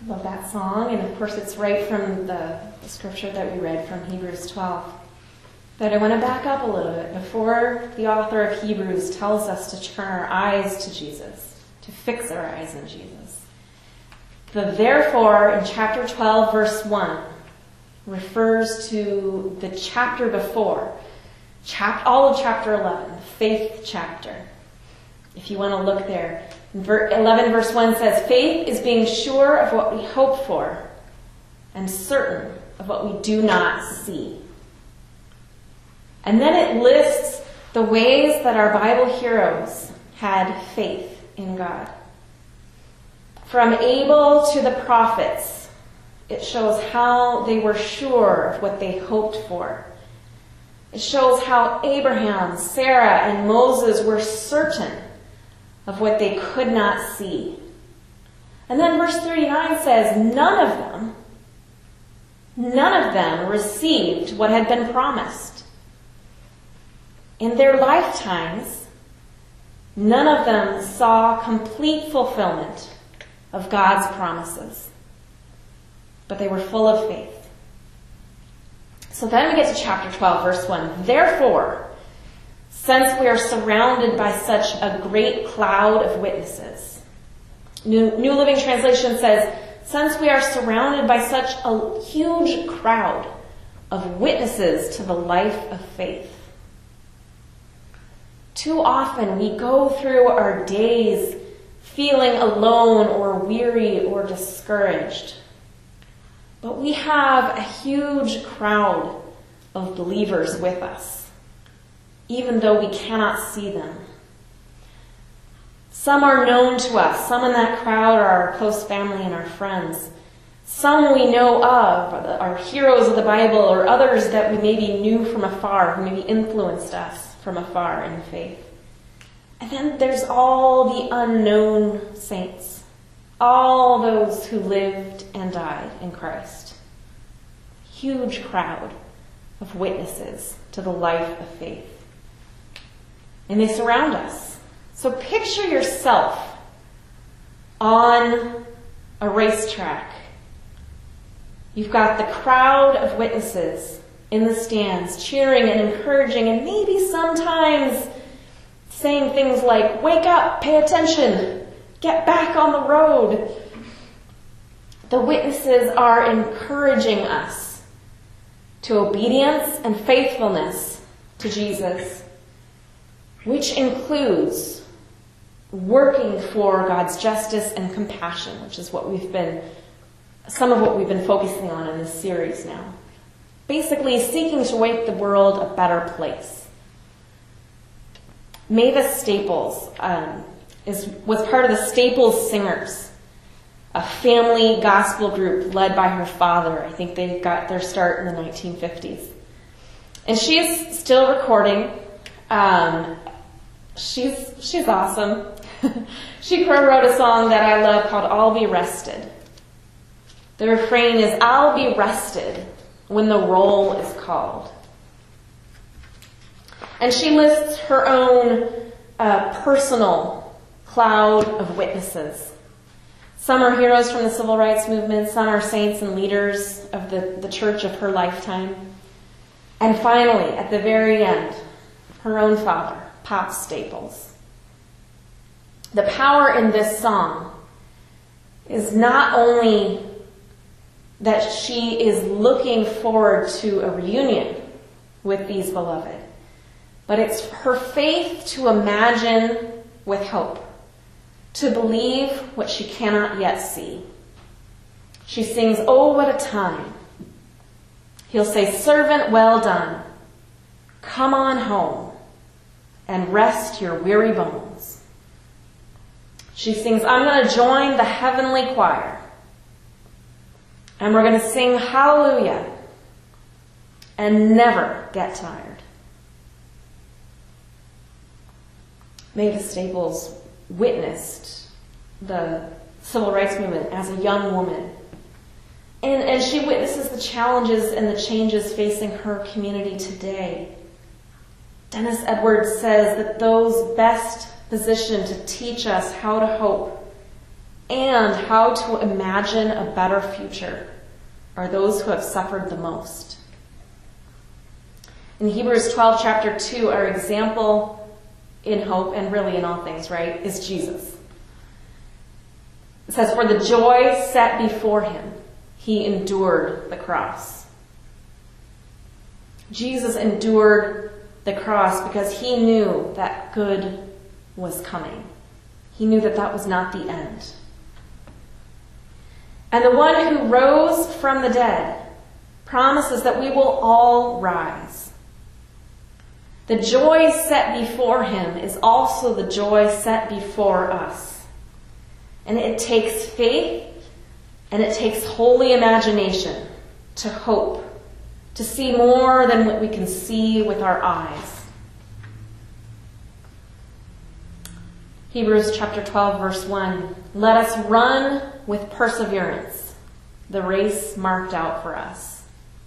Love that song, and of course it's right from the scripture that we read from Hebrews 12. But I want to back up a little bit before the author of Hebrews tells us to turn our eyes to Jesus, to fix our eyes on Jesus. The therefore in chapter 12, verse 1 refers to the chapter before, all of chapter 11, the faith chapter. If you want to look there. 11 verse 1 says, faith is being sure of what we hope for and certain of what we do not see. And then it lists the ways that our Bible heroes had faith in God. From Abel to the prophets, it shows how they were sure of what they hoped for. It shows how Abraham, Sarah, and Moses were certain of what they could not see. And then verse 39 says, none of them received what had been promised. In their lifetimes, none of them saw complete fulfillment of God's promises. But they were full of faith. So then we get to chapter 12, verse 1. Therefore, since we are surrounded by such a great cloud of witnesses. New Living Translation says, since we are surrounded by such a huge crowd of witnesses to the life of faith. Too often we go through our days feeling alone or weary or discouraged. But we have a huge crowd of believers with us, even though we cannot see them. Some are known to us. Some in that crowd are our close family and our friends. Some we know of, are heroes of the Bible, or others that we maybe knew from afar, who maybe influenced us from afar in faith. And then there's all the unknown saints, all those who lived and died in Christ. Huge crowd of witnesses to the life of faith. And they surround us. So picture yourself on a racetrack. You've got the crowd of witnesses in the stands, cheering and encouraging, and maybe sometimes saying things like, wake up, pay attention, get back on the road. The witnesses are encouraging us to obedience and faithfulness to Jesus, which includes working for God's justice and compassion, which is some of what we've been focusing on in this series now. Basically, seeking to make the world a better place. Mavis Staples was part of the Staples Singers, a family gospel group led by her father. I think they got their start in the 1950s. And she is still recording. She's awesome. She wrote a song that I love called I'll Be Rested. The refrain is, I'll be rested when the roll is called. And she lists her own personal cloud of witnesses. Some are heroes from the civil rights movement. Some are saints and leaders of the church of her lifetime. And finally, at the very end, her own father, Pop Staples. The power in this song is not only that she is looking forward to a reunion with these beloved, but it's her faith to imagine with hope, to believe what she cannot yet see. She sings, "Oh, what a time." He'll say, "Servant, well done. Come on home and rest your weary bones." She sings, "I'm going to join the heavenly choir. And we're going to sing hallelujah and never get tired." Mavis Staples witnessed the civil rights movement as a young woman. And she witnesses the challenges and the changes facing her community today. Dennis Edwards says that those best positioned to teach us how to hope and how to imagine a better future are those who have suffered the most. In Hebrews 12, chapter 2, our example in hope, and really in all things, right, is Jesus. It says, for the joy set before him, he endured the cross. Jesus endured the cross because he knew that good was coming. He knew that that was not the end. And the one who rose from the dead promises that we will all rise. The joy set before him is also the joy set before us. And it takes faith and it takes holy imagination to hope, to see more than what we can see with our eyes. Hebrews chapter 12, verse 1. Let us run with perseverance the race marked out for us.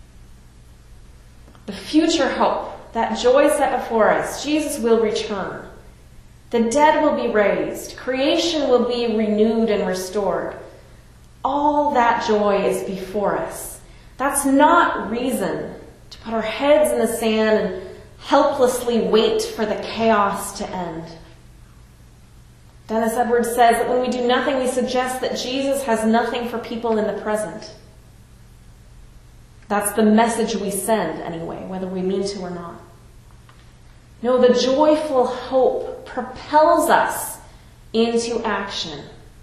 The future hope, that joy set before us, Jesus will return. The dead will be raised. Creation will be renewed and restored. All that joy is before us. That's not reason to put our heads in the sand and helplessly wait for the chaos to end. Dennis Edwards says that when we do nothing, we suggest that Jesus has nothing for people in the present. That's the message we send anyway, whether we mean to or not. No, the joyful hope propels us into action.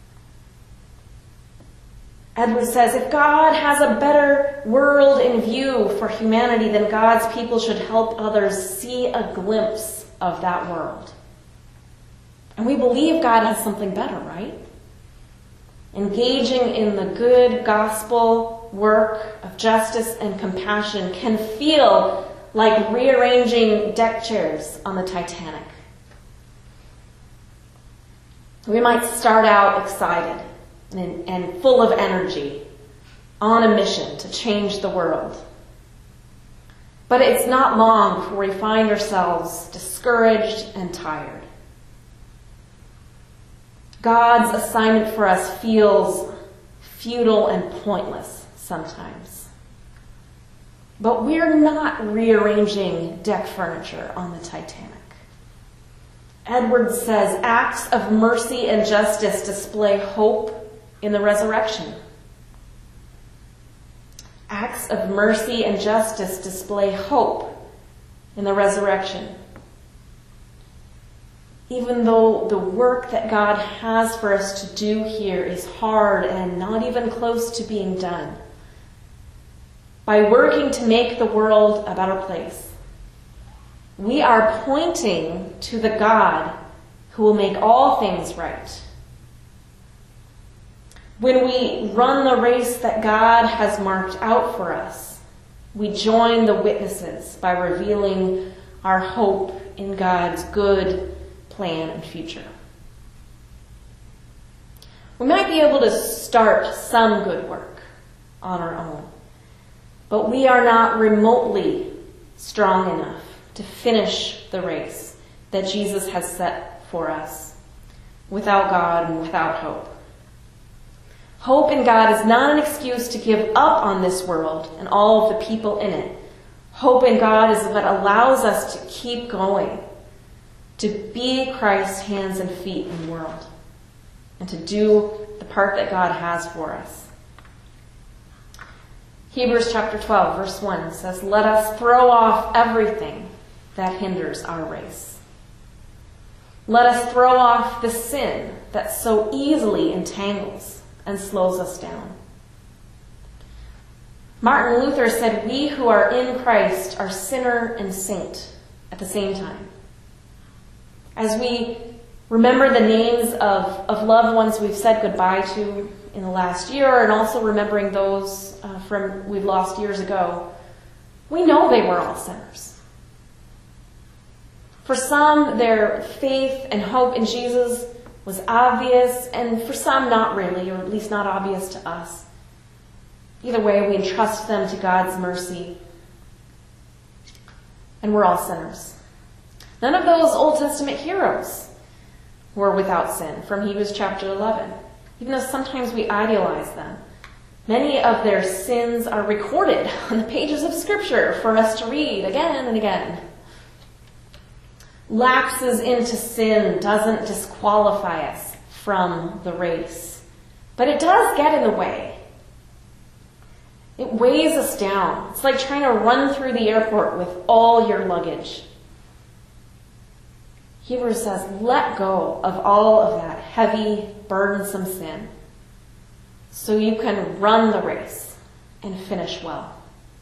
Edwards says, if God has a better world in view for humanity, then God's people should help others see a glimpse of that world. And we believe God has something better, right? Engaging in the good gospel work of justice and compassion can feel like rearranging deck chairs on the Titanic. We might start out excited and full of energy, on a mission to change the world. But it's not long before we find ourselves discouraged and tired. God's assignment for us feels futile and pointless sometimes. But we're not rearranging deck furniture on the Titanic. Edwards says, acts of mercy and justice display hope in the resurrection. Acts of mercy and justice display hope in the resurrection. Even though the work that God has for us to do here is hard and not even close to being done, by working to make the world a better place, we are pointing to the God who will make all things right. When we run the race that God has marked out for us, we join the witnesses by revealing our hope in God's good plan and future. We might be able to start some good work on our own, but we are not remotely strong enough to finish the race that Jesus has set for us without God and without hope. Hope in God is not an excuse to give up on this world and all of the people in it. Hope in God is what allows us to keep going, to be Christ's hands and feet in the world, and to do the part that God has for us. Hebrews chapter 12, verse 1 says, let us throw off everything that hinders our race. Let us throw off the sin that so easily entangles and slows us down. Martin Luther said, we who are in Christ are sinner and saint at the same time. As we remember the names of loved ones we've said goodbye to in the last year, and also remembering those we've lost years ago, we know they were all sinners. For some, their faith and hope in Jesus was obvious, and for some not really, or at least not obvious to us. Either way, we entrust them to God's mercy. And we're all sinners. None of those Old Testament heroes were without sin, from Hebrews chapter 11. even though sometimes we idealize them. Many of their sins are recorded on the pages of Scripture for us to read again and again. Lapses into sin doesn't disqualify us from the race, but it does get in the way. It weighs us down. It's like trying to run through the airport with all your luggage. Hebrews says, let go of all of that heavy, burdensome sin so you can run the race and finish well.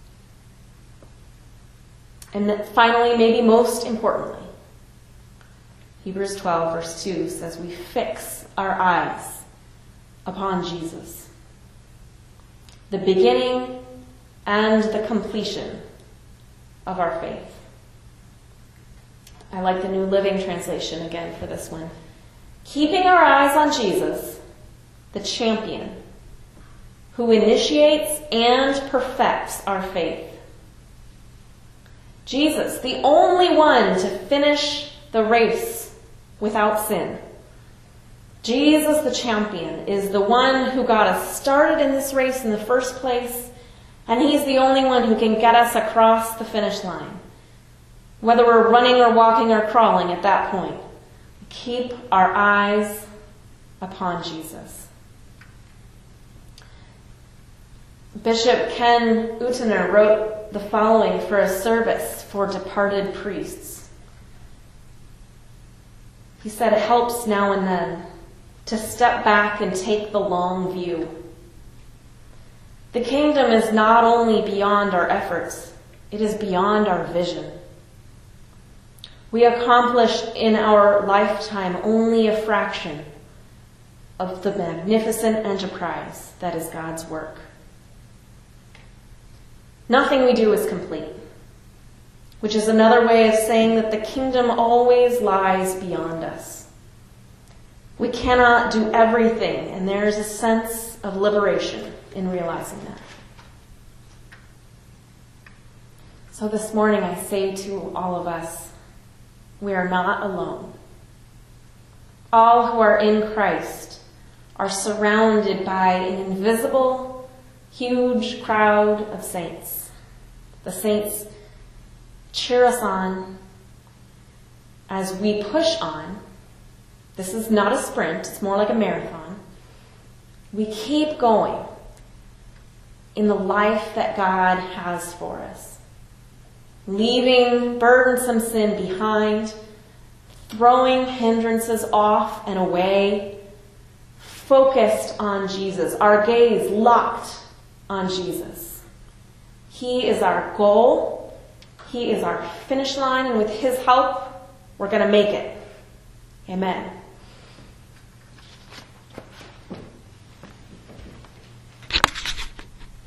And then finally, maybe most importantly, Hebrews 12 verse 2 says we fix our eyes upon Jesus, the beginning and the completion of our faith. I like the New Living Translation again for this one. Keeping our eyes on Jesus, the champion, who initiates and perfects our faith. Jesus, the only one to finish the race without sin. Jesus, the champion, is the one who got us started in this race in the first place, and he's the only one who can get us across the finish line. Whether we're running or walking or crawling at that point, keep our eyes upon Jesus. Bishop Ken Utener wrote the following for a service for departed priests. He said, it helps now and then to step back and take the long view. The kingdom is not only beyond our efforts, it is beyond our vision. We accomplish in our lifetime only a fraction of the magnificent enterprise that is God's work. Nothing we do is complete, which is another way of saying that the kingdom always lies beyond us. We cannot do everything, and there is a sense of liberation in realizing that. So this morning I say to all of us, we are not alone. All who are in Christ are surrounded by an invisible, huge crowd of saints. The saints cheer us on as we push on. This is not a sprint, it's more like a marathon. We keep going in the life that God has for us. Leaving burdensome sin behind, throwing hindrances off and away, focused on Jesus, our gaze locked on Jesus. He is our goal. He is our finish line, and with his help, we're going to make it. Amen.